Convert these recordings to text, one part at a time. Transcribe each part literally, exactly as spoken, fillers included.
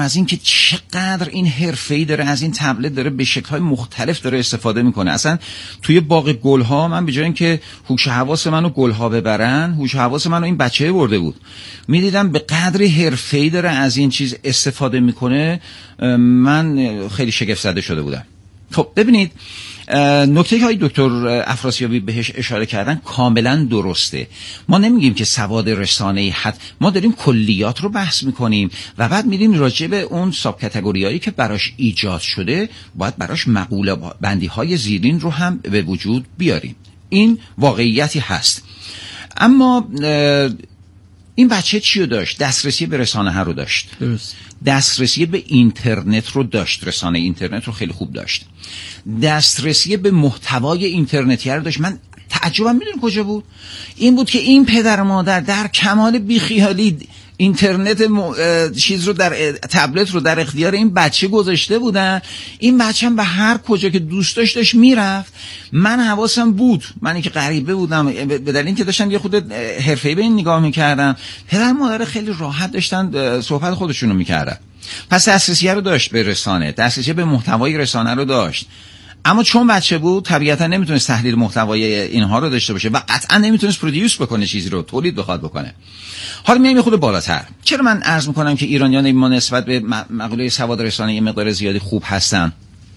از این که چقدر این حرفه‌ای داره از این تبلت داره به شکل‌های مختلف داره استفاده میکنه. اصلا توی باغ گل‌ها من به جای اینکه هوش و حواس منو گل‌ها ببرن، هوش و حواس منو این بچه برده بود. میدیدم به قدری حرفه‌ای داره از این چیز استفاده میکنه، من خیلی شگفت زده شده بودم. خب ببینید نکته که های دکتر افراسیابی بهش اشاره کردن کاملا درسته. ما نمیگیم که سواد رسانه‌ای حد، ما داریم کلیات رو بحث میکنیم و بعد میریم راجع به اون ساب کاتگوریایی که براش ایجاد شده باید براش مقوله بندی های زیرین رو هم به وجود بیاریم. این واقعیتی هست. اما این بچه چی رو داشت؟ دسترسی به رسانه ها رو داشت. درست. دسترسی به اینترنت رو داشت، رسانه اینترنت رو خیلی خوب داشت. دسترسی به محتوای اینترنتی رو داشت. من تعجبم میدونی کجا بود؟ این بود که این پدر و مادر در کمال بیخیالی اینترنت م... چیز رو در تبلت رو در اختیار این بچه گذاشته بودن. این بچه هم به هر کجا که دوست داشت داشت میرفت. من حواسم بود، منی که غریبه بودم به دلیل اینکه داشتم یه خود حرفه‌ای به این نگاه میکردم، پدر مادر خیلی راحت داشتن صحبت خودشونو میکردن. پس دسترسی رو داشت به رسانه، دسترسی به محتوای رسانه رو داشت. اما چون بچه بود طبیعتا نمیتونست تحلیل محتوای اینها رو داشته باشه و قطعا نمیتونست پرودیوس بکنه، چیزی رو تولید بخواد بکنه. حالا میایم یه خود بالاتر. چرا من عرض میکنم که ایرانیان ما نسبت به مقوله سواد رسانه یه مقدار زیادی خوب هستن؟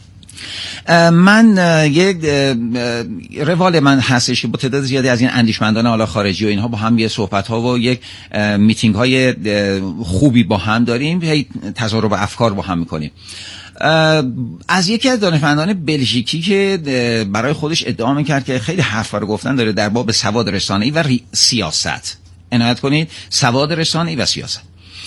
من یک روال من هستش که با تعداد زیادی از این اندیشمندان حالا خارجی و اینها با هم یه صحبت ها و یک میتینگ های خوبی با هم داریم، هی تضارب افکار با هم میکنیم. از یکی از دانشمندان بلژیکی که برای خودش ادعا میکرد که خیلی حرفا رو گفتن داره در باب سواد رسانه‌ای و سیاست، عنایت کنید، سواد رسانه‌ای و سیاست.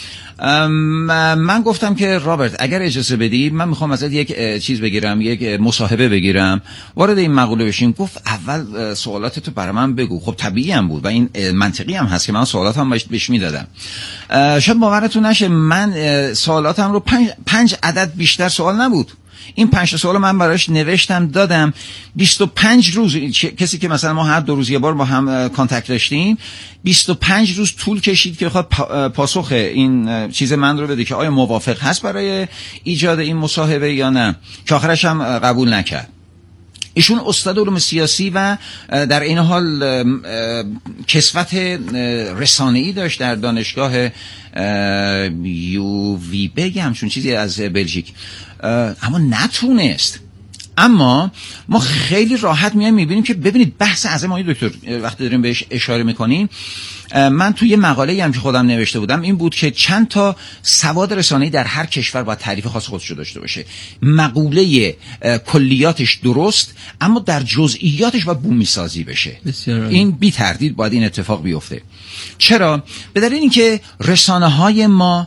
من گفتم که رابرت اگر اجازه بدی من میخوام ازت یک چیز بگیرم، یک مصاحبه بگیرم، وارد این مقوله بشیم. گفت اول سوالاتتو برای من بگو. خب طبیعی هم بود و این منطقی هم هست که من سوالاتم بهش میدادم. شاید باورتون نشه من سوالاتم رو پنج, پنج عدد بیشتر سوال نبود. این پنج سوال من براش نوشتم دادم. بیست و پنج روز کسی که مثلا ما هر دو روز یه بار با هم کانتکت داشتیم، بیست و پنج روز طول کشید که بخواد پاسخ این چیز من رو بده که آیا موافق هست برای ایجاد این مصاحبه یا نه، که آخرش هم قبول نکرد. ایشون استاد علوم سیاسی و در این حال کسوت رسانه‌ای داشت در دانشگاه یو وی بی همچون چیزی از بلژیک، اما نتونست. اما ما خیلی راحت میایم میبینیم که ببینید بحث عظیم آقای دکتر وقتی داریم بهش اشاره میکنیم، من توی مقاله‌ای هم که خودم نوشته بودم این بود که چند تا سواد رسانه‌ای در هر کشور باید تعریف خاص خودش رو داشته باشه. مقوله کلیاتش درست اما در جزئیاتش باید بومی سازی بشه. این بی تردید باید این اتفاق بیفته. چرا؟ به دلیل اینکه رسانه‌های ما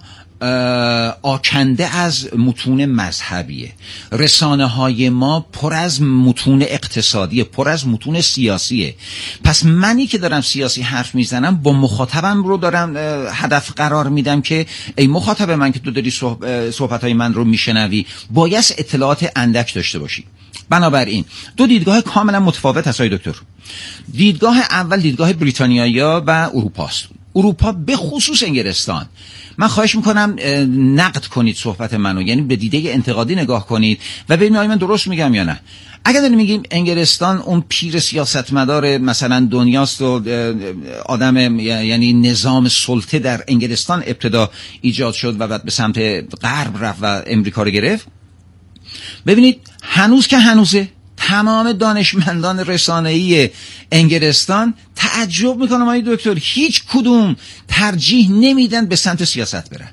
آکنده از متون مذهبیه، رسانه های ما پر از متون اقتصادیه، پر از متون سیاسیه. پس منی که دارم سیاسی حرف میزنم با مخاطبم رو دارم هدف قرار میدم که ای مخاطب من که تو داری صحبت های من رو میشنوی باید اطلاعات اندک داشته باشی. بنابراین دو دیدگاه کاملا متفاوت هست آقای دکتر. دیدگاه اول دیدگاه بریتانیایی‌ها و اروپاست. اروپا به خصوص انگلستان، من خواهش میکنم نقد کنید صحبت منو، یعنی به دیده انتقادی نگاه کنید و ببینید آیا من درست میگم یا نه. اگر داریم میگیم انگلستان اون پیر سیاستمدار مثلا دنیاست و آدم، یعنی نظام سلطه در انگلستان ابتدا ایجاد شد و بعد به سمت غرب رفت و امریکا رو گرفت، ببینید هنوز که هنوزه تمام دانشمندان رسانه‌ای انگلستان تعجب میکنم آقای دکتر هیچ کدوم ترجیح نمیدن به سمت سیاست برن،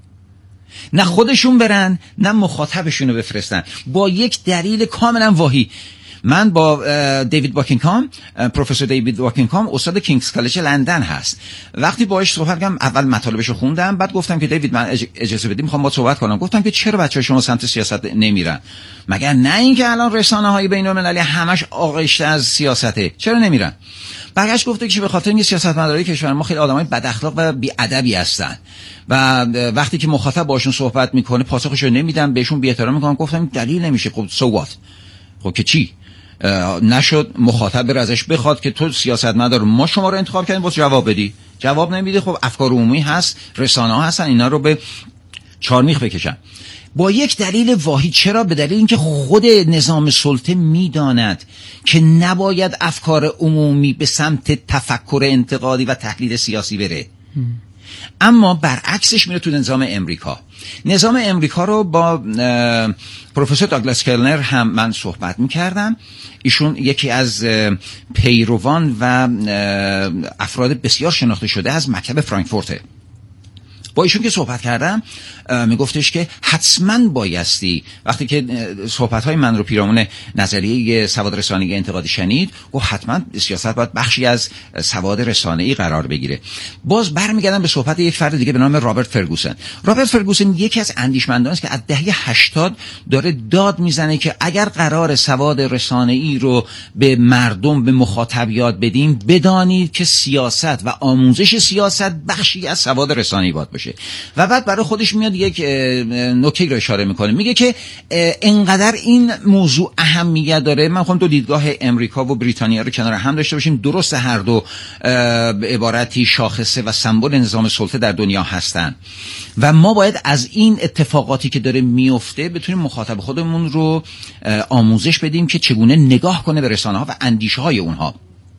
نه خودشون برن نه مخاطبشونو بفرستن، با یک دلیل کاملا واهی. من با دیوید واکینگهام، پروفسور دیوید واکینگهام استاد کینگز کالج لندن هست، وقتی باهاش صحبت کردم اول مطالبشو خوندم، بعد گفتم که دیوید من اجازه بدید میخوام با صحبت کنم. گفتم که چرا بچه‌ها شما سمت سیاست نمیرن؟ مگر نه اینکه الان رسانه‌های بین‌المللی همش آغشته از سیاسته، چرا نمیرن؟ برگشت گفته که به خاطر اینکه سیاستمدارای کشور ما خیلی آدمای بد اخلاق و بی‌ادبی هستن و وقتی که مخاطب باشون صحبت میکنه پاسخشو نمیدن، بهشون بی‌احترامی میکنن. گفتم دلیل نمیشه. خب سو وات؟ خب که چی؟ نشد مخاطب بر ازش بخواد که تو سیاستمدار ما شما رو انتخاب کردیم واسه جواب بدی، جواب نمیده. خب افکار عمومی هست، رسانه‌ها هستن، اینا رو به چارمیخ بکشم با یک دلیل واحد. چرا؟ به دلیل اینکه خود نظام سلطه میداند که نباید افکار عمومی به سمت تفکر انتقادی و تحلیل سیاسی بره. اما برعکسش میره تو نظام امریکا. نظام امریکا رو با پروفسور داگلاس کلنر هم من صحبت میکردم. ایشون یکی از پیروان و افراد بسیار شناخته شده از مکتب فرانکفورته. با ایشون که صحبت کردم میگفتش که حتما بایستی، وقتی که صحبت‌های من رو پیرامون نظریه سواد رسانه‌ای انتقادی شنید، گفت حتما سیاست باید بخشی از سواد رسانه‌ای قرار بگیره. باز برمیگردم به صحبت یک فرد دیگه به نام رابرت فرگوسن. رابرت فرگوسن یکی از اندیشمندان است که از دهه هشتاد داره داد میزنه که اگر قرار سواد رسانه‌ای رو به مردم، به مخاطب یاد بدیم، بدانید که سیاست و آموزش سیاست بخشی از سواد رسانه‌ای باید باشه. و بعد برای خودش میاد یک نکته رو اشاره میکنه، میگه که انقدر این موضوع اهمیت داره. من خواهم دو دیدگاه امریکا و بریتانیا رو کنار هم داشته باشیم. درست هر دو به عبارتی شاخصه و سمبل نظام سلطه در دنیا هستن و ما باید از این اتفاقاتی که داره میفته بتونیم مخاطب خودمون رو آموزش بدیم که چگونه نگاه کنه به رسانه ها و اندیشه های اونها.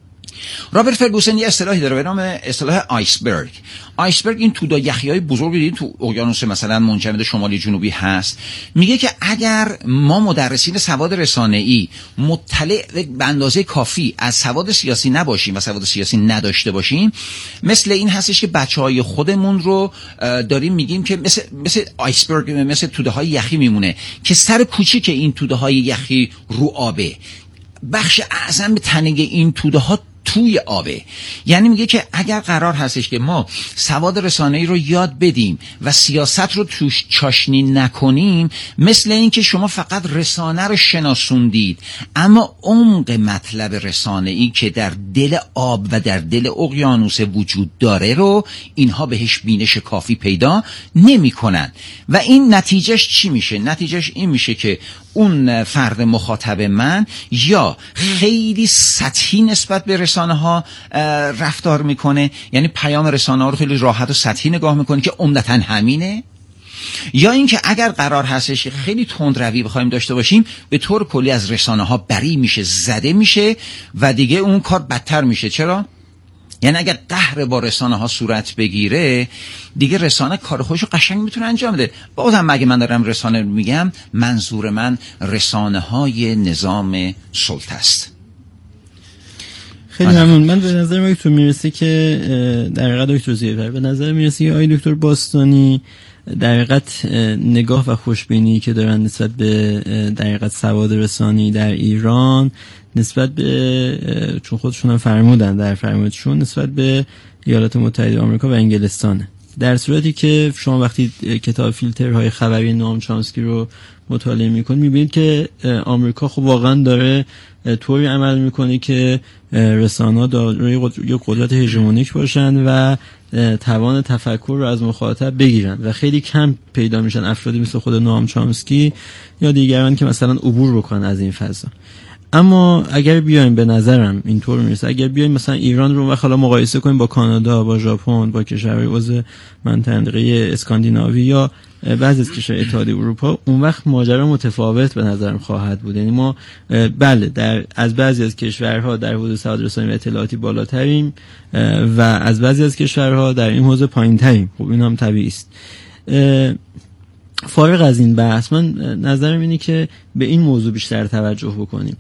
رابرت فرگوسن یه اصطلاحی داره به نام اصطلاح آیسبرگ. آیسبرگ این توده یخی‌های بزرگی دیدین تو اقیانوس مثلا منجمد شمالی جنوبی هست. میگه که اگر ما مدرسین سواد رسانه‌ای مطلع به اندازه کافی از سواد سیاسی نباشیم و سواد سیاسی نداشته باشیم، مثل این هستش که بچهای خودمون رو داریم میگیم که مثل مثل آیسبرگ، مثل توده‌های یخی میمونه که سر کوچیک این توده‌های یخی رو آبه، بخش اعظم تنه این توده‌ها توی آبه. یعنی میگه که اگر قرار هستش که ما سواد رسانه‌ای رو یاد بدیم و سیاست رو توش چاشنی نکنیم، مثل این که شما فقط رسانه رو شناسوندید اما عمق مطلب رسانه‌ای که در دل آب و در دل اقیانوس وجود داره رو اینها بهش بینش کافی پیدا نمی‌کنن. و این نتیجهش چی میشه؟ نتیجهش این میشه که اون فرد مخاطب من یا خیلی سطحی نسبت به رسانه ها رفتار میکنه، یعنی پیام رسانه ها رو خیلی راحت و سطحی نگاه میکنه که عمدتاً همینه، یا اینکه اگر قرار هستش خیلی تندروی بخوایم داشته باشیم به طور کلی از رسانه ها بری میشه، زده میشه و دیگه اون کار بدتر میشه. چرا؟ یعنی اگر قهر با رسانه ها صورت بگیره دیگه رسانه کار خودشو قشنگ میتونه انجام بده. بازم اگه من دارم رسانه میگم، منظور من رسانه های نظام سلطه است. خیلی ممنون. من به نظر من دکتر میرسه که در حقیقت دکتر زیرور به نظر میرسه که آقای دکتر باستانی در حقیقت نگاه و خوشبینی که دارن نسبت به در حقیقت سواد رسانی در ایران، نسبت به، چون خودشون هم فرمودن در فرمودشون، نسبت به ایالات متحده آمریکا و انگلستانه. در صورتی که شما وقتی کتاب فیلترهای خبری نوام چامسکی رو مطالعه میکنید میبینید که آمریکا خب واقعا داره طوری عمل میکنه که رسانه‌ها دارای یک قدرت هژمونیک باشن و توان تفکر رو از مخاطب بگیرن و خیلی کم پیدا میشن افرادی مثل خود نوام چامسکی یا دیگران که مثلا عبور بکنن از این فضا. اما اگر بیایم، به نظرم اینطور میرسه، اگر بیایم مثلا ایران رو و حالا مقایسه کنیم با کانادا، با ژاپن، با کشورهای عضو منطقه اسکاندیناوی یا بعضی از کشورهای اتحادیه اروپا، اون وقت ماجرا متفاوت به نظرم خواهد بود. یعنی ما بله در از بعضی از کشورها در حوزه سواد رسانی و اطلاعاتی بالاتریم و از بعضی از کشورها در این حوزه پایینتریم. خب این هم طبیعی است. فارغ از این بحث، من نظرم اینه که به این موضوع بیشتر توجه بکنیم.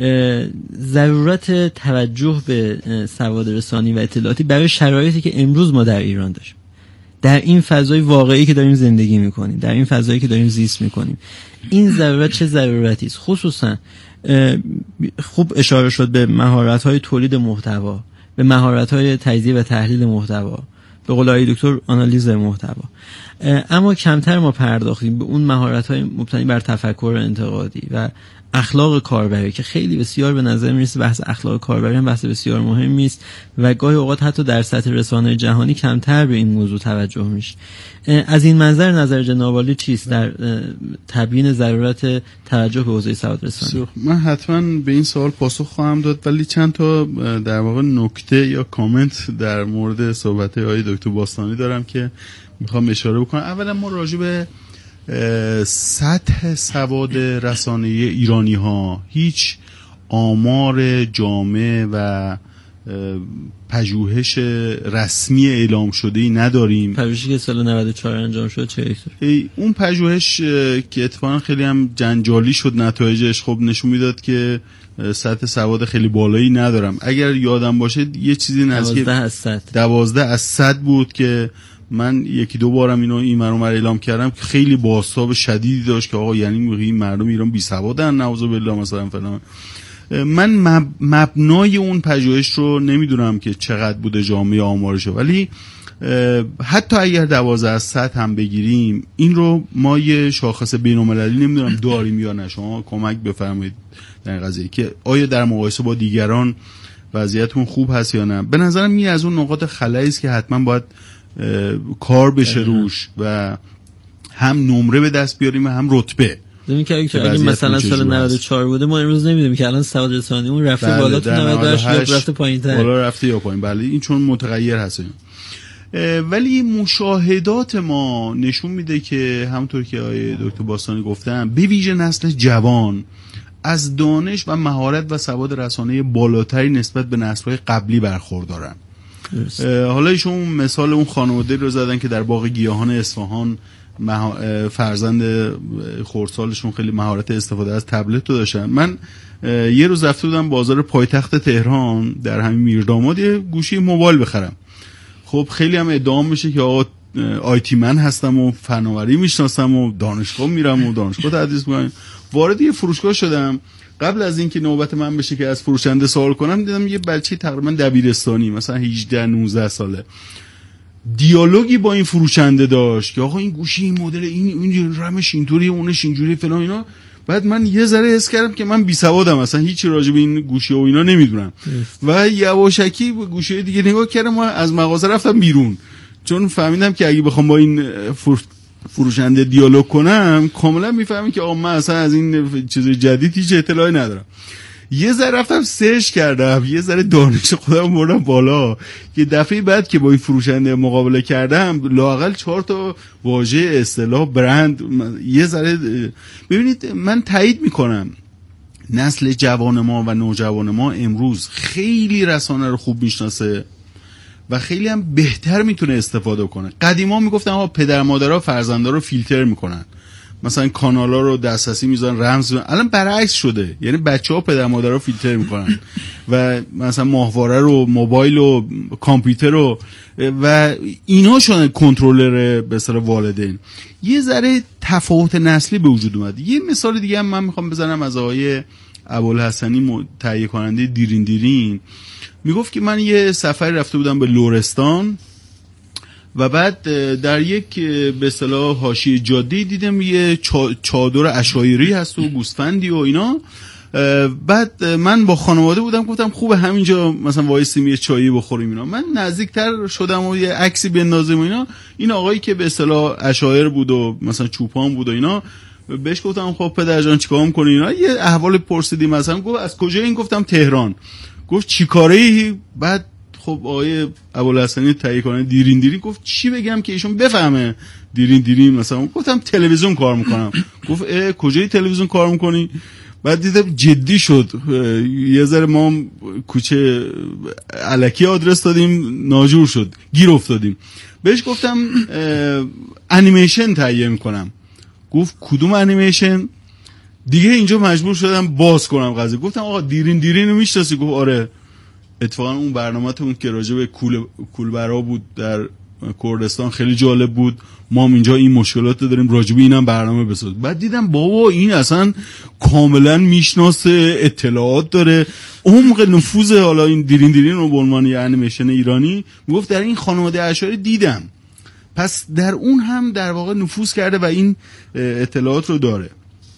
ضرورت توجه به سواد رسانی و اطلاعاتی برای شرایطی که امروز ما در ایران داریم، در این فضای واقعی که داریم زندگی میکنیم، در این فضایی که داریم زیست میکنیم، این ضرورت چه ضرورتی است؟ خصوصا خوب اشاره شد به مهارت‌های تولید محتوا، به مهارت‌های تجزیه و تحلیل محتوا، به قول آقای دکتر آنالیز محتوا. اما کمتر ما پرداختیم به اون مهارت‌های مبتنی بر تفکر انتقادی و اخلاق کاربری که خیلی بسیار به نظر میرسه بحث اخلاق کاربری هم بحث بسیار مهمی است و گاهی اوقات حتی در سطح رسانه‌های جهانی کمتر به این موضوع توجه میشه. از این منظر نظر جناب عالی چیست در تبیین ضرورت توجه به حوزه سواد رسانی؟ من حتما به این سوال پاسخ خواهم داد، ولی چند تا در واقع نکته یا کامنت در مورد صحبت‌های آقای دکتر باستانی دارم که میخوام اشاره بکنم. اولا ما راجع به سطح سواد رسانه ایرانی ها هیچ آمار جامع و پژوهش رسمی اعلام شده ای نداریم. پژوهشی که سال نود و چهار انجام شد چه دکتر؟ اون پژوهش که اتفاقا خیلی هم جنجالی شد نتایجش، خب نشون میداد که سطح سواد خیلی بالایی ندارم. اگر یادم باشه یه چیزی نزدیک دوازده از صد دوازده از صد بود که من یکی دو بارم اینو این مرام اعلام کردم که خیلی بازتاب شدیدی داشت که آقا یعنی این مردم ایران بی سوادن نعوذ بالله مثلا فلان. من مبنای اون پژوهش رو نمیدونم که چقدر بوده جامعه آمارشو، ولی حتی اگر دوازده از صد هم بگیریم این رو ما یه شاخص بین‌المللی نمیدونم داریم یا نه. شما کمک بفرمایید در این قضیه که آیا در مقایسه با دیگران وضعیتون خوب هست یا نه. به نظرم این از اون نقاط خلایی است که حتما باید کار بشه روش و هم نمره به دست بیاریم و هم رتبه. ببین که اگه مثلا سال نود و چهار بوده ما امروز نمیدونیم که الان سواد رسانی اون رفته بله بالا تو نود و هشت یا رفته پایین‌تر، بالا رفته یا پایین. بله این چون متغیر هست. ولی مشاهدات ما نشون میده که همونطور که آقای دکتر باستانی گفتن به ویژه نسل جوان از دانش و مهارت و سواد رسانه بالاتری نسبت به نسل‌های قبلی برخوردارن. حالا ایشون مثال اون خانواده رو زدن که در باغ گیاهان اصفهان فرزند خردسالشون خیلی مهارت استفاده از تبلت رو داشتن. من یه روز رفته بودم بازار پایتخت تهران در همین میرداماد یه گوشی موبایل بخرم. خب خیلی هم ادعا میشه که آقا آیتی من هستم و فناوری میشناسم و دانشگاه میرم و دانشگاه تدریس میکنم. وارد یه فروشگاه شدم. قبل از اینکه نوبت من بشه که از فروشنده سوال کنم دیدم یه بچه تقریبا دبیرستانی مثلا هجده نوزده ساله دیالوگی با این فروشنده داشت که آقا این گوشی این مدل این این رمش اینطوری اونش اینجوری فلان اینا. بعد من یه ذره حس کردم که من بی سوادم، اصلا هیچی راجع به این گوشی و اینا نمیدونم و یواشکی به گوشی دیگه نگاه کردم و از مغازه رفتم بیرون، چون فهمیدم که اگه بخوام با این فروشنده دیالوگ کنم کاملا میفهمم که آقا من اصلا از این چیز جدید هیچ اطلاعی ندارم. یه ذره رفتم سرچ کردم، یه ذره دانش خودم بردم بالا که دفعه بعد که با این فروشنده مقابله کردم لااقل چهار تا واژه اصطلاح برند یه ذره. ببینید من تایید میکنم نسل جوان ما و نوجوان ما امروز خیلی رسانه رو خوب میشناسه و خیلی هم بهتر میتونه استفاده کنه. قدیما میگفتن ها پدر مادرها فرزندا رو فیلتر میکنن، مثلا کانالا رو دسترسی میذارن رمز میذارن. الان برعکس شده، یعنی بچه‌ها پدر مادرها رو فیلتر میکنن و مثلا ماهواره رو موبایل و کامپیوتر رو و اینا شدن کنترلر به اصطلاح والدین. یه ذره تفاوت نسلی به وجود اومد. یه مثال دیگه هم من میخوام بزنم از آقای ابوالحسنی تهیه کننده دیرین دیرین. میگفت که من یه سفر رفته بودم به لرستان و بعد در یک به اصطلاح حاشیه جاده دیدم یه چادر عشایری هست و گوسفندی و اینا. بعد من با خانواده بودم، گفتم خوبه همینجا مثلا وایسیم یه چایی بخوریم اینا. من نزدیکتر شدم و یه عکسی بندازیم و اینا. این آقایی که به اصطلاح عشایر بود و مثلا چوپان بود و اینا، بهش گفتم خب پدر جان چیکار می‌کنی اینا. یه احوال پرسیدیم مثلا، گفت از کجا؟ این گفتم تهران. گفت چیکاره‌ای؟ بعد خب آقای ابوالحسنی تهیه کننده دیرین دیرین گفت چی بگم که ایشون بفهمه دیرین دیرین مثلا. گفتم تلویزیون کار میکنم. گفت اه کجای تلویزیون کار میکنی؟ بعد دیدم جدی شد. یه ذره ما کوچه الکی آدرس دادیم ناجور شد، گیر افتادیم. بهش گفتم انیمیشن تهیه میکنم. گفت کدوم انیمیشن؟ دیگه اینجا مجبور شدم باز کنم قضیه. گفتم آقا دیرین دیرین رو میشناسی؟ گفت آره. اتفاقا اون برنامه‌تون که راجع به کول کولبرا بود در کردستان خیلی جالب بود. ما هم اینجا این مشکلات داریم، راجع به اینم برنامه بساز. بعد دیدم بابا این اصلا کاملا میشناسه، اطلاعات داره، عمق نفوذ حالا این دیرین دیرین رو به عنوان یه انیمیشن ایرانی میگفت در این خانواده اشعاری دیدم. پس در اون هم در واقع نفوذ کرده و این اطلاعات رو داره.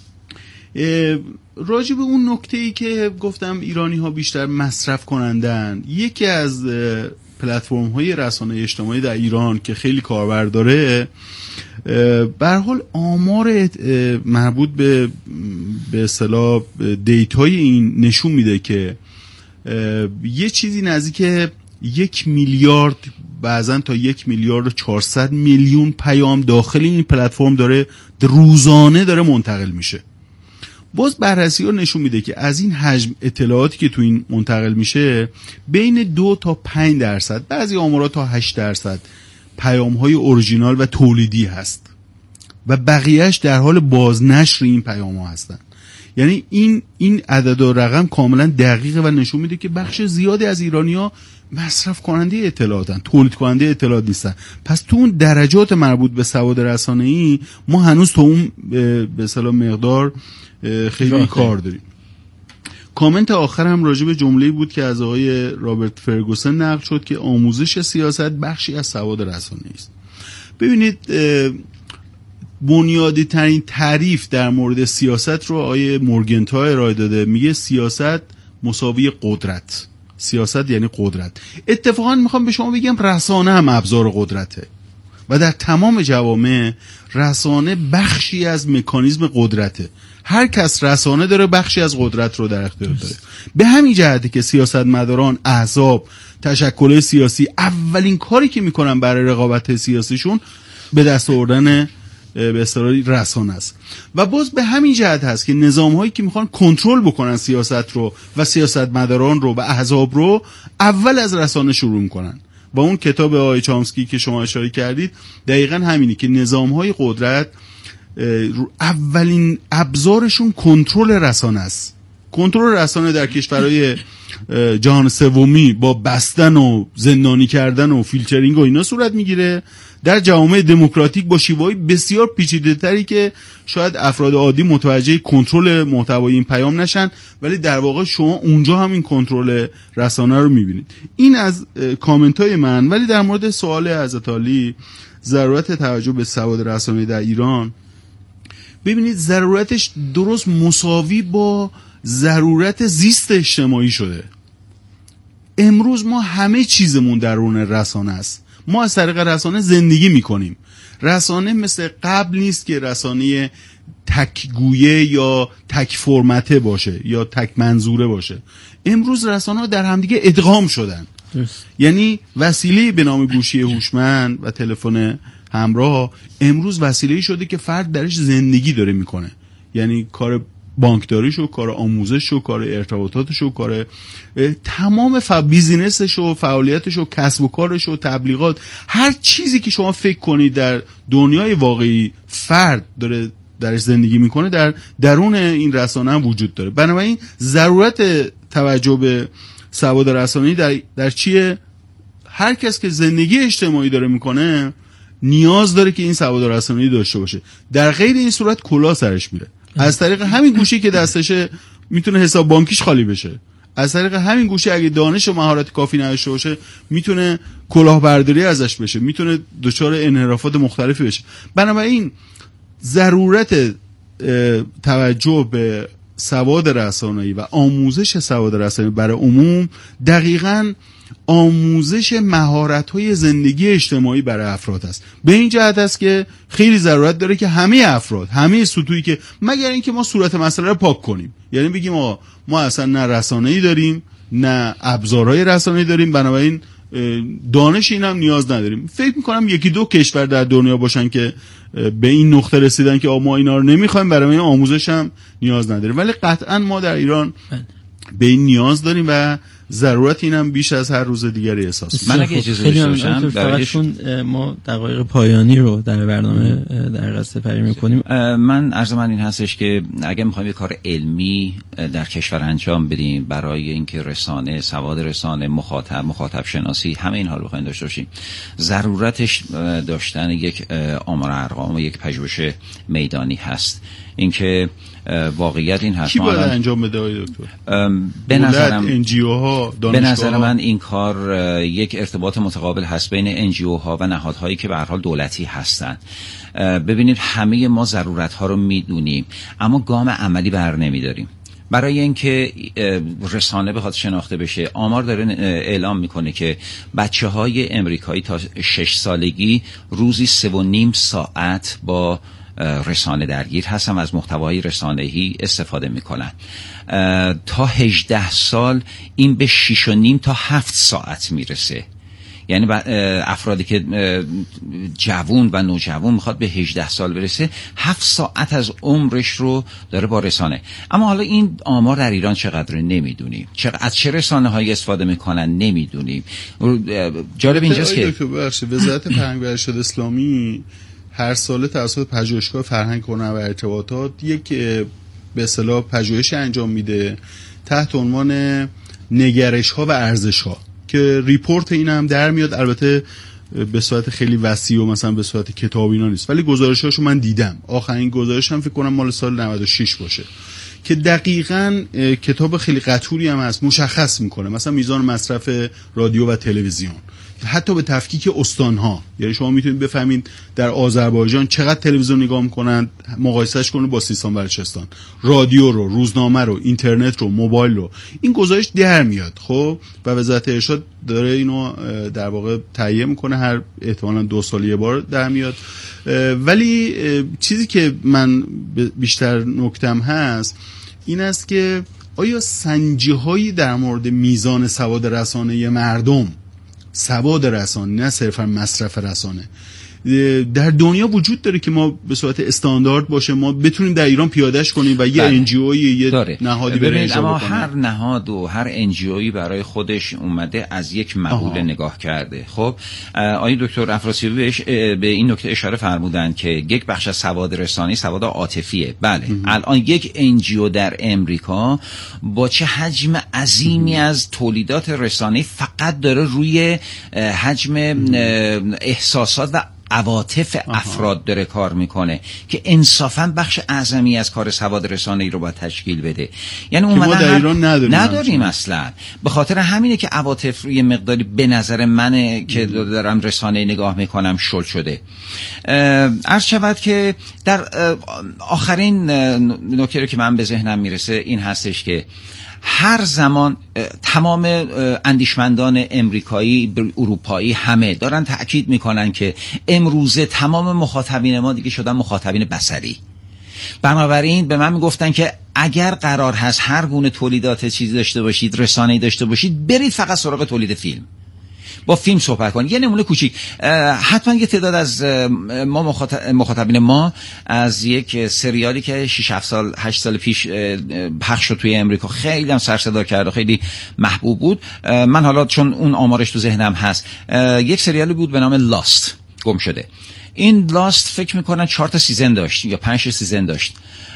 راجع به اون نکته‌ای که گفتم ایرانی ها بیشتر مصرف کنندن، یکی از پلتفرم های رسانه اجتماعی در ایران که خیلی کاربر داره، به هر حال آمار مربوط به به اصطلاح دیتای این نشون میده که یه چیزی نزدیک یک میلیارد بعضن تا یک میلیارد و چهارصد میلیون پیام داخل این پلتفرم داره روزانه داره منتقل میشه. باز بررسی ها نشون میده که از این حجم اطلاعاتی که تو این منتقل میشه بین دو تا پنج درصد، بعضی آمارا تا هشت درصد پیام های اورجینال و تولیدی هست و بقیهش در حال بازنشر این پیام ها هستن. یعنی این این عدد و رقم کاملا دقیقه و نشون میده که بخش زیادی از ایرانی‌ها مصرف کننده اطلاعاتن، تولید کننده اطلاعات نیستن. پس تو اون درجات مربوط به سواد رسانه‌ای ما هنوز تو اون به اصطلاح مقدار خیلی کار داریم. کامنت آخر هم راجع به جمله‌ای بود که از آقای رابرت فرگوسن نقل شد که آموزش سیاست بخشی از سواد رسانه‌ای است. ببینید بنیادی ترین تعریف در مورد سیاست رو آقای مورگنتا ارائه داده، میگه سیاست مساوی قدرت. سیاست یعنی قدرت. اتفاقا میخوام به شما بگم رسانه هم ابزار قدرته و در تمام جوامع رسانه بخشی از مکانیزم قدرته. هر کس رسانه داره بخشی از قدرت رو در اختیار داره. به همین جهته که سیاستمداران، احزاب، تشکل‌های سیاسی اولین کاری که میکنن برای رقابت سیاسیشون به دست آوردن به اصطلاح رسانه است. و باز به همین جهت هست که نظام‌هایی که میخوان کنترل بکنن سیاست رو و سیاستمداران رو و احزاب رو اول از رسانه شروع میکنن. با اون کتاب آقای چامسکی که شما اشاره کردید دقیقاً همینی که نظام‌های قدرت اولین ابزارشون کنترل رسانه است. کنترل رسانه در کشورهای جهان سومی با بستن و زندانی کردن و فیلترینگ و اینا صورت میگیره. در جوامع دموکراتیک با شیوه‌های بسیار پیچیده‌تری که شاید افراد عادی متوجه کنترل محتوای این پیام نشن، ولی در واقع شما اونجا هم این کنترل رسانه رو میبینید. این از کامنت‌های من. ولی در مورد سوال حضرت عالی ضرورت توجه به سواد رسانه‌ای در ایران، ببینید ضرورتش درست مساوی با ضرورت زیست اجتماعی شده. امروز ما همه چیزمون درون رسانه است. ما از طریق رسانه زندگی میکنیم. رسانه مثل قبل نیست که رسانه تکگویه یا تک فرمته باشه یا تک منظوره باشه. امروز رسانه ها در همدیگه ادغام شدن. یعنی وسیله به نام گوشی هوشمند و تلفن همراه امروز وسیله‌ای شده که فرد درش زندگی داره میکنه. یعنی کار بانکداریشو، کار آموزششو، کار ارتباطاتشو، کار تمام ف... بیزینسشو، فعالیتشو، کسب و کارشو، تبلیغات، هر چیزی که شما فکر کنید در دنیای واقعی فرد داره درش زندگی میکنه در درون این رسانه هم وجود داره. بنابراین ضرورت توجه به سواد رسانه‌ای در در چیه؟ هر کس که زندگی اجتماعی داره میکنه نیاز داره که این سواد رسانه‌ای داشته باشه. در غیر این صورت کلاه سرش میره. از طریق همین گوشی که دستشه میتونه حساب بانکیش خالی بشه. از طریق همین گوشی اگه دانش و مهارت کافی نداشته باشه میتونه کلاهبرداری ازش بشه، میتونه دچار انحرافات مختلفی بشه. بنابراین ضرورت توجه به سواد رسانه‌ای و آموزش سواد رسانه‌ای برای عموم دقیقاً آموزش مهارت‌های زندگی اجتماعی برای افراد است. به این جهت است که خیلی ضرورت داره که همه افراد، همه سطوحی که مگر اینکه ما صورت مسئله رو پاک کنیم، یعنی بگیم آقا ما اصلا نه رسانه‌ای داریم نه ابزارهای رسانه‌ای داریم، بنابراین دانش این هم نیاز نداریم. فکر میکنم یکی دو کشور در دنیا باشن که به این نقطه رسیدن که ما اینا رو نمیخوایم، برای این آموزش هم نیاز نداریم. ولی قطعا ما در ایران به این نیاز داریم و ضرورت اینم بیش از هر روز دیگری احساس من اگه اجازه داشته باشم برای چون ما دقایق پایانی رو در برنامه در قصد سپری می‌کنیم، من عرض من این هستش که اگه می‌خوایم یه کار علمی در کشور انجام بدیم برای اینکه رسانه، سواد رسانه، مخاطب، مخاطب شناسی، همه اینها رو بخوایم داشته باشیم، ضرورتش داشتن یک آمار ارقام و یک پژوهش میدانی هست. اینکه واقعیت این هست. کی باید انجام بده آقای دکتر؟ به نظرم ان جی او ها، به نظر من این کار یک ارتباط متقابل هست بین ان جی او ها و نهادهایی که به هر حال دولتی هستند. ببینید همه ما ضرورت ها رو میدونیم اما گام عملی بر نمیداریم. برای اینکه رسانه بخواد شناخته بشه، آمار داره اعلام میکنه که بچه های امریکایی تا شش سالگی روزی سه و نیم ساعت با رسانه درگیر هستم، از محتوای رسانه‌ای استفاده میکنن. تا هجده سال این به شش و نیم تا هفت ساعت میرسه. یعنی افرادی که جوون و نوجوان میخواد به هجده سال برسه، هفت ساعت از عمرش رو داره با رسانه. اما حالا این آمار در ایران چقدر نمیدونیم، چقدر از چه رسانه هایی استفاده میکنن نمیدونیم. جالب اینجاست که وزارت فرهنگ و ارشاد اسلامی هر ساله توسط پژوهشگاه فرهنگ هنر و ارتباطات یک به اصطلاح پژوهش انجام میده تحت عنوان نگرش ها و ارزش ها که ریپورت این هم در میاد، البته به صورت خیلی وسیع و مثلا به صورت کتابی اینا نیست، ولی گزارشاشو من دیدم. آخرین گزارش هم فکر کنم مال سال نود و شش باشه که دقیقاً کتاب خیلی قطوری هم هست، مشخص میکنه مثلا میزان مصرف رادیو و تلویزیون، حتی به تفکیک استانها. یعنی شما میتونید بفهمید در آذربایجان چقدر تلویزیون نگاه میکنن، مقایسهش کنید با سیستان بلوچستان، رادیو رو، روزنامه رو، اینترنت رو، موبایل رو. این گزارش در میاد خب و وزارت ارشاد داره اینو در واقع تهیه میکنه، هر احتمالاً دو سال یه بار در میاد. ولی چیزی که من بیشتر نکتم هست این است که آیا سنجی‌هایی در مورد میزان سواد رسانه مردم، سواد رسانه نه صرفا مصرف رسانه، در دنیا وجود داره که ما به صورت استاندارد باشه، ما بتونیم در ایران پیادهش کنیم و یه ان جی او یه داره. نهادی بره اجرا اما بکنه؟ هر نهاد و هر ان جی او برای خودش اومده از یک مقوله نگاه کرده. خب آقای دکتر افراسیابی بهش به این نکته اشاره فرمودن که یک بخش از سواد رسانه‌ای سواد عاطفیه. بله اه. الان یک ان جی او در امریکا با چه حجم عظیمی اه. از تولیدات رسانه‌ای فقط داره روی حجم احساسات و عواطف افراد داره کار میکنه که انصافا بخش اعظمی از کار سواد رسانه‌ای رو باید تشکیل بده. یعنی ما در ایران نداریم, نداریم اصلا. به خاطر همینه که عواطف یه مقداری به نظر منه که دارم رسانه‌ای نگاه میکنم شل شده. عرض شود که در آخرین نکته که من به ذهنم میرسه این هستش که هر زمان تمام اندیشمندان امریکایی، اروپایی همه دارن تأکید میکنن که امروزه تمام مخاطبین ما دیگه شدن مخاطبین بصری. بنابراین به من میگفتن که اگر قرار هست هر گونه تولیدات چیزی داشته باشید، رسانه‌ای داشته باشید، برید فقط سراغ تولید فیلم، با فیلم صحبت کنید. یه نمونه کوچیک، حتما یه تعداد از ما مخاطبین ما از یک سریالی که شش هفت سال هشت سال پیش پخش شد توی امریکا، خیلی هم سر صدا کرد و خیلی محبوب بود. من حالا چون اون آمارش تو ذهنم هست، یک سریالی بود به نام لاست، گم شده. این لاست فکر میکنن چهار تا سیزن داشت یا پنج سیزن داشت.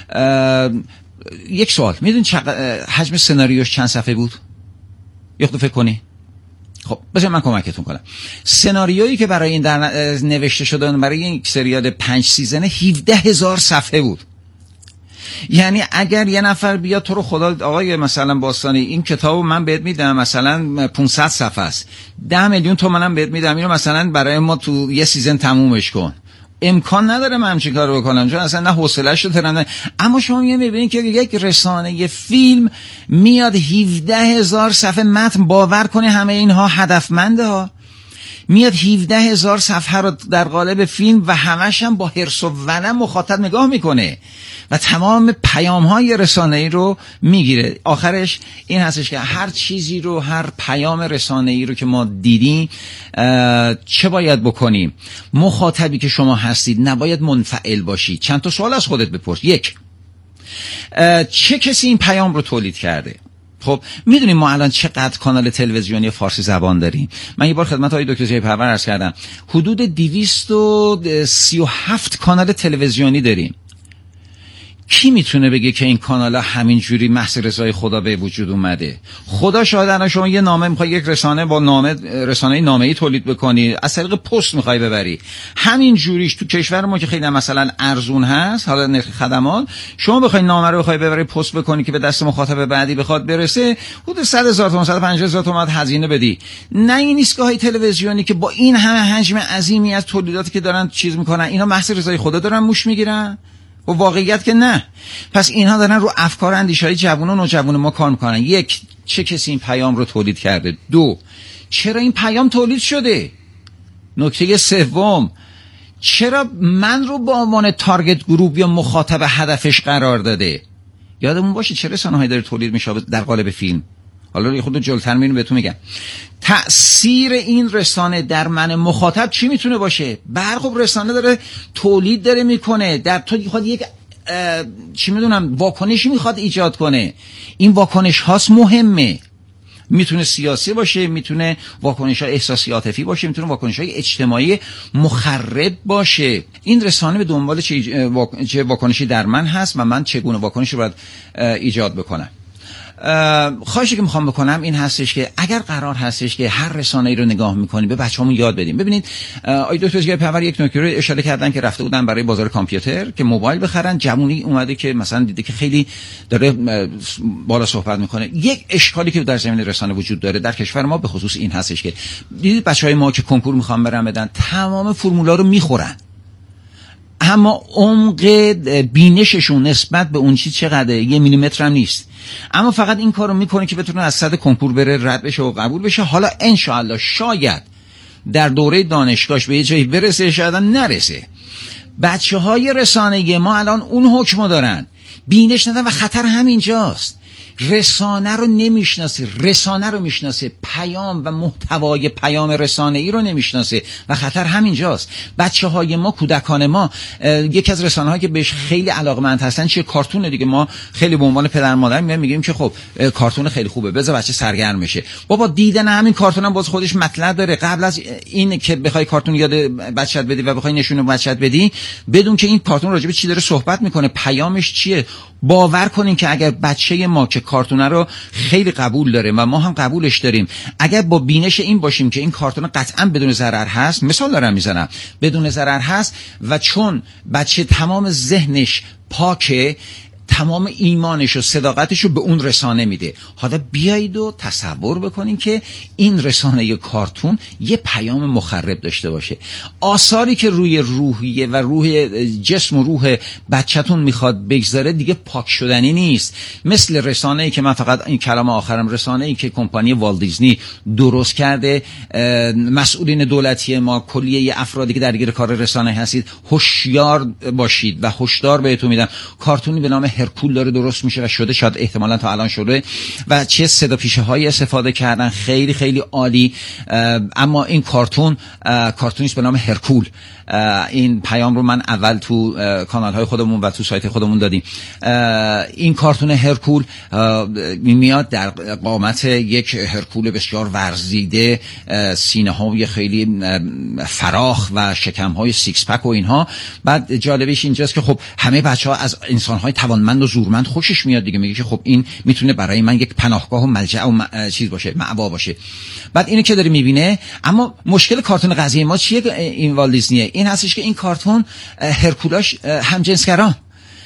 یک سوال، میدونی حجم سناریوش چند صفحه بود؟ یه خود فکر کنی. خب بذار من کمکتون کنم. سناریویی که برای این در نوشته شده برای این سریال پنج سیزنه هفده هزار صفحه بود. یعنی اگر یه نفر بیاد تو رو خدا آقای مثلا باستانی این کتابو من بهت میدم مثلا پانصد صفحه است، ده میلیون تومنم بهت میدم اینو مثلا برای ما تو یه سیزن تمومش کن، امکان نداره من همچین کارو بکنم چون اصلا نه حوصله‌اش رو دارم. اما شما میبینید که یک رسانه یه فیلم میاد هفده هزار صفحه متن، باور کنه همه اینها هدفمنده ها، میاد هفده هزار صفحه رو در قالب فیلم و همش هم با حرص و ولم مخاطب نگاه میکنه و تمام پیام های رسانه‌ای رو میگیره. آخرش این هستش که هر چیزی رو، هر پیام رسانه‌ای رو که ما دیدیم چه باید بکنیم؟ مخاطبی که شما هستید نباید منفعل باشید. چند تا سوال از خودت بپرس. یک، چه کسی این پیام رو تولید کرده؟ خب میدونیم ما الان چقدر کانال تلویزیونی فارسی زبان داریم. من یه بار خدمت آقای دکتر جیپرور عرض کردم حدود دویست و سی و هفت کانال تلویزیونی داریم. کی میتونه بگه که این کانال همینجوری محض رضای خدا به وجود اومده؟ خدا شاهد الان شما یه نامه میخوای، یک رسانه با نامه رسانه نامه‌ای تولید بکنی، از طریق پست میخوای ببری، همین جوریش تو کشور ما که خیلی مثلا ارزون هست حالا نرخ خدمات، شما بخوای نامه رو بخوای ببری پست بکنی که به دست مخاطب بعدی بخواد برسه، حدود صد هزار تومان صد و پنجاه هزار تومان هزینه بدی. نه این ایستگاه‌های تلویزیونی که با این همه حجم عظیمی از تولیداتی که دارن چیز میکنن، اینا محض رضای خدا دارن موش میگیرن؟ و واقعیت که نه. پس اینها دارن رو افکار اندیشه‌های جوان و نوجوان ما کار میکنن. یک، چه کسی این پیام رو تولید کرده؟ دو، چرا این پیام تولید شده؟ نکته سوم، چرا من رو به عنوان تارگت گروپ یا مخاطب هدفش قرار داده؟ یادمون باشه چه رسانه‌هایی داره تولید میشه در قالب فیلم. حالا خود جلوتر میریم بهتون میگم تأثیر این رسانه در من مخاطب چی میتونه باشه. برخب رسانه داره تولید داره میکنه، در تو میخواد یک چی میدونم واکنشی میخواد ایجاد کنه. این واکنش هاست مهمه، میتونه سیاسی باشه، میتونه واکنش های احساسی عاطفی باشه، میتونه واکنش های اجتماعی مخرب باشه. این رسانه به دنبال چه واکنشی در من هست و من چگونه واکنشی رو باید ایجاد بکنم. خواهشی که میخوام بکنم این هستش که اگر قرار هستش که هر رسانه‌ای رو نگاه میکنیم به بچه‌هامون یاد بدیم. ببینید آقای دکتر جیگرپرور یک نکته رو اشاره کردن که رفته بودن برای بازار کامپیوتر که موبایل بخرن، جوونی اومده که مثلا دیده که خیلی داره بالا صحبت میکنه. یک اشکالی که در زمین رسانه وجود داره در کشور ما به خصوص این هستش که دیدید بچهای ما که کنکور میخوان برن بدن تمام فرمولا رو میخورن، اما عمق بینششون نسبت به اون چیز چقدره؟ یه میلیمتر هم نیست، اما فقط این کارو میکنه که بتونه از صد کنکور بره، رد بشه و قبول بشه. حالا انشاءالله شاید در دوره دانشگاهش به یه جایی برسه، شاید نرسه. بچه های رسانه ما الان اون حکمو دارن، بینش ندارن و خطر همینجاست. رسانه رو نمیشناسه، رسانه رو میشناسه، پیام و محتوای پیام رسانه ای رو نمیشناسه و خطر همینجاست. بچه های ما، کودکان ما، یکی از رسانه هایی که بهش خیلی علاقمند هستن چیه؟ کارتونه دیگه. ما خیلی به عنوان پدر مادر میگیم میگیم که خب کارتون خیلی خوبه، بذار بچه سرگرم بشه. بابا دیدن همین کارتون هم باز خودش مطلب داره. قبل از این که بخوای کارتون یاد بچت بدی و بخوای نشون بچت بدی، بدون که این کارتون راجع به چی داره صحبت میکنه، پیامش چیه. باور کنین که اگر بچه ما که کارتونه رو خیلی قبول داره و ما هم قبولش داریم، اگر با بینش این باشیم که این کارتون قطعا بدون ضرر هست، مثال دارم میزنم، بدون ضرر هست و چون بچه تمام ذهنش پاکه، تمام ایمانش و صداقتش رو به اون رسانه میده. حالا بیایید و تصور بکنین که این رسانه کارتون یه پیام مخرب داشته باشه. آثاری که روی روحیه و روح جسم و روح بچه‌تون میخواد بگذاره دیگه پاک شدنی نیست. مثل رسانه‌ای که من فقط این کلام آخرم، رسانه‌ای که کمپانی والت دیزنی درست کرده، مسئولین دولتی ما، کلیه افرادی که درگیر کار رسانه هستید، هوشیار باشید و هشدار بهتون میدم. کارتونی به نام هرکول داره درست میشه و شده، شاید احتمالاً تا الان شده و چه صدا پیشه هایی استفاده کردن، خیلی خیلی عالی. اما این کارتون کارتونیست به نام هرکول. این پیام رو من اول تو کانال های خودمون و تو سایت خودمون دادیم. این کارتون هرکول میاد در قامت یک هرکول بسیار ورزیده، سینه های خیلی فراخ و شکم های سیکس پک و اینها. بعد جالبیش اینجاست که خب همه بچه ها از انسان های توانمند و زورمند خوشش میاد دیگه، میگه که خب این میتونه برای من یک پناهگاه و ملجأ و م... چیز باشه، مأوا باشه. بعد اینو که داره میبینه، اما مشکل کارتون قضیه ما چیه؟ این والت دیزنیه. این هستش که این کارتون هرکولاش هم جنسگران،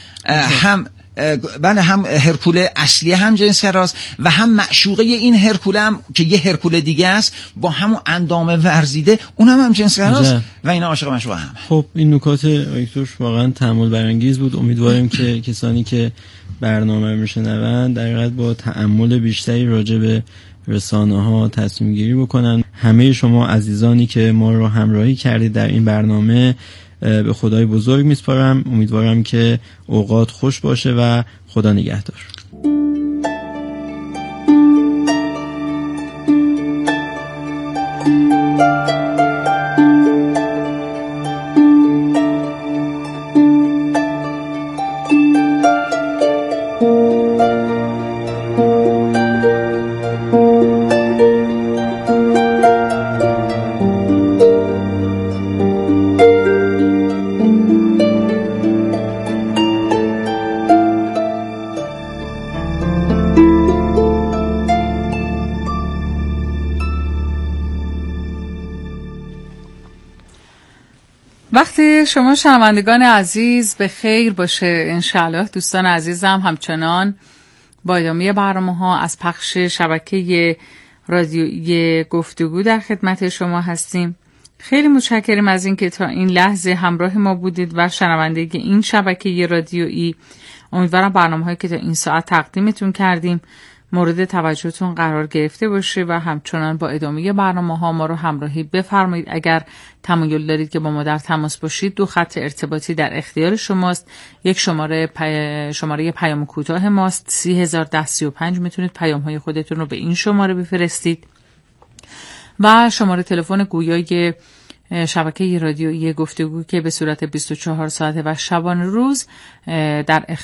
هم بله هم هرکول اصلی هم جنسگراست و هم معشوقه این هرکول هم که یه هرکول دیگه است با همون اندام ورزیده، اونم هم, هم جنسگراست و اینا عاشق معشوقه هم. خب این نکات دکتر واقعا تأمل برانگیز بود. امیدواریم که کسانی که برنامه رو میشنون در حقیقت با تأمل بیشتری راجع به رسانه ها تصمیم گیری بکنن. همه شما عزیزانی که ما رو همراهی کردید در این برنامه به خدای بزرگ میسپارم. امیدوارم که اوقات خوش باشه و خدا نگهدار. وقتی شما شنوندگان عزیز به خیر باشه انشالله. دوستان عزیزم همچنان با ادامه برنامه ها از پخش شبکه رادیویی گفتگو در خدمت شما هستیم. خیلی متشکرم از این که تا این لحظه همراه ما بودید و شنوندگی این شبکه رادیویی. امیدوارم برنامه هایی که تا این ساعت تقدیمتون کردیم مورد توجهتون قرار گرفته باشه و همچنان با ادامه برنامه ها ما رو همراهی بفرمایید. اگر تمایل دارید که با ما در تماس باشید، دو خط ارتباطی در اختیار شماست. یک شماره پی... شماره پیام کوتاه ماست سی هزار ده سی و پنج، میتونید پیام های خودتون رو به این شماره بفرستید. و شماره تلفن گویای شبکه رادیویی گفتگو که به صورت بیست و چهار ساعته و شبانه روز در